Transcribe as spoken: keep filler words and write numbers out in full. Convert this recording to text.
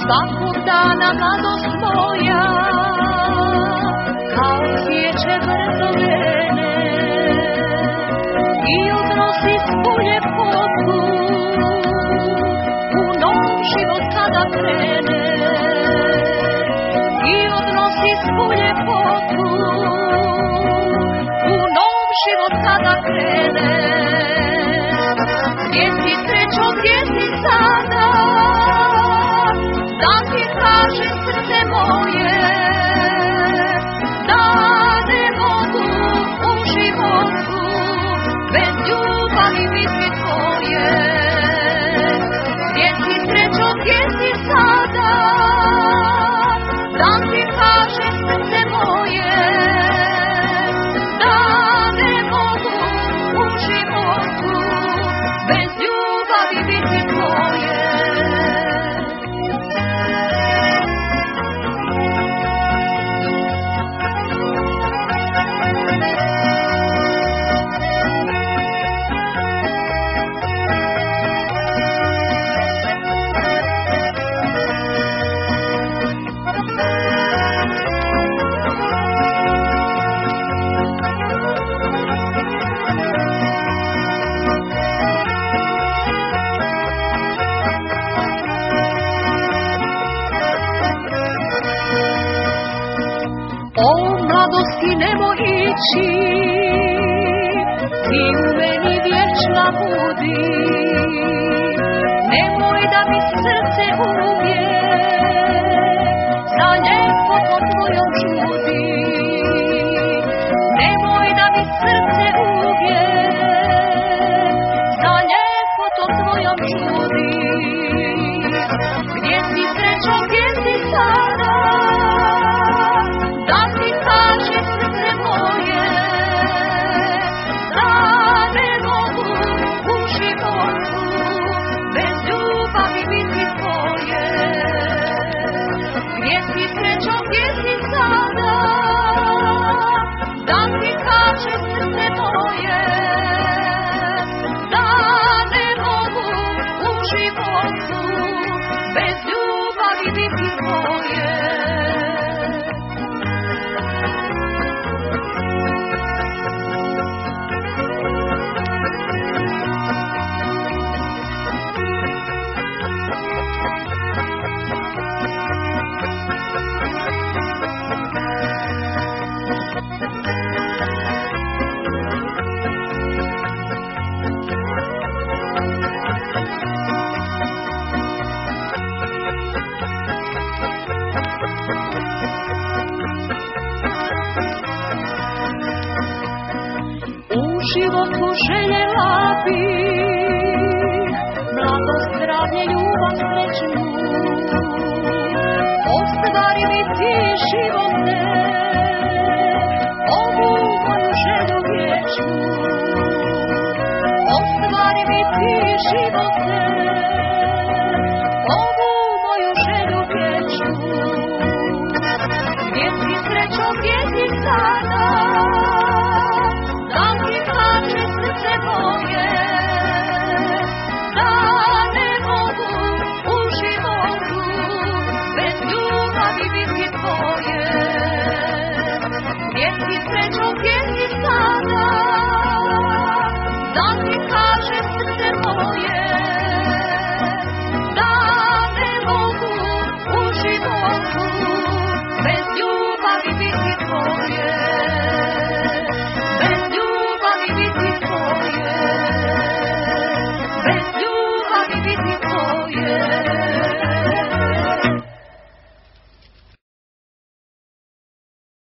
svakog dana mladost moja, kao cvijeće brzo vene i odnosi svu ljepotu u nov život kada krene, i odnosi svu ljepotu u nov život kada krene. Gdje si srećo, gdje si sada, da ti kaže srce moje, da ne mogu u životu bez ljubavi biti tvoje. Gdje si srećo, gdje si sada, da ti kaže srce moje, da ne mogu u životu bez ljubavi biti tvoje. O mladosti nemoj ići, ti u meni vječna budi, nemoj da mi srce ubije, za ljepotom tvojom čudi. Nemoj da mi srce ubije, za ljepotom tvojom čudi. Gdje si srećo, gdje si sada, da ti kaže srce moje, da ne mogu u životu bez ljubavi biti tvoje. Gdje si srećo, gdje si sada, da ti kaže srce moje, da ne mogu u životu bez ljubavi biti tvoje. U životu željela bih mladost, zdravlje, ljubav, srećnu. Ostvari mi ti živote, ovu moju želju vječnu. Ostvari mi ti živote, ovu moju želju vječnu. Gdje si srećo, gdje si sada, da ti kaže srce moje,